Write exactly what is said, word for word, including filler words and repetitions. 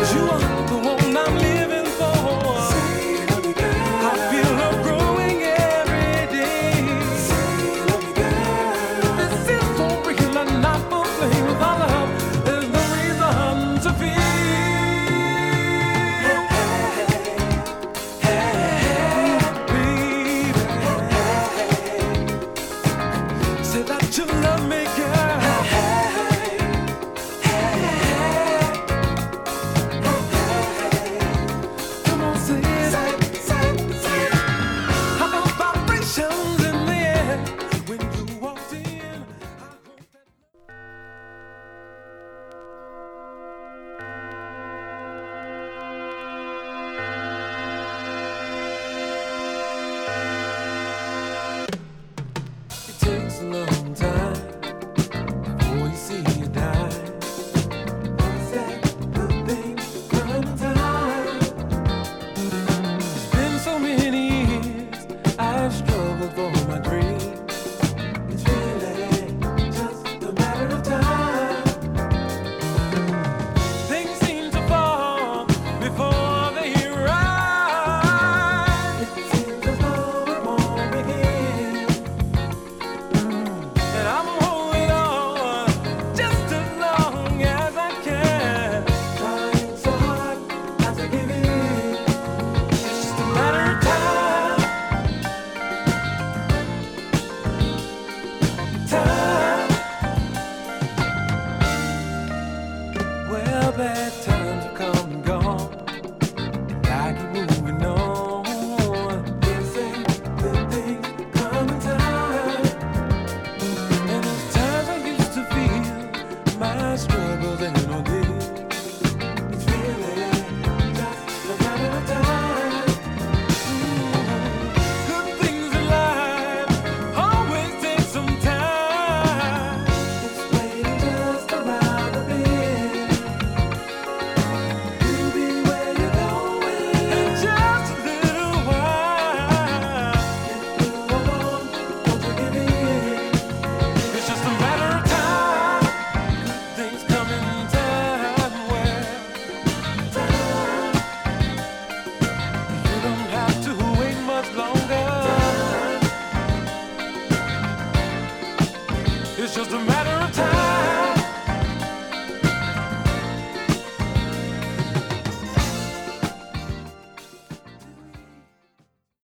You are the one I'm living for. Say love me, girl. I feel love growing every day. Say love me, girl. This is so real and not for play. Without love, there's no reason to feel. You love me, girl. Hey, hey, hey, hey, hey. Come on, say it. Say, say, say. How about vibrations in the air when you walked in? I hope that. It takes a long time before you see you die. What's that good thing come time? It's been so many years I've struggled for my dream. It's really just a matter of time. Things seem to fall before they rise. It seems as though it won't begin. And I'm holding on just as long as I can. Trying so hard not to give in. It's just a matter of time. Time. Well, bad times have come and gone. And I keep moving on. This ain't good things come in time. And those times I used to feel my struggles ain't no good. It's really just a matter of time. Mm. Good things in life always take some time. It's waiting just around the bend. You'll be where you're going in just a little while. If you hold on, don't you give in. It's just a matter of time. Good things come in time. Well, time. You don't have to wait much longer. It's just a matter of time.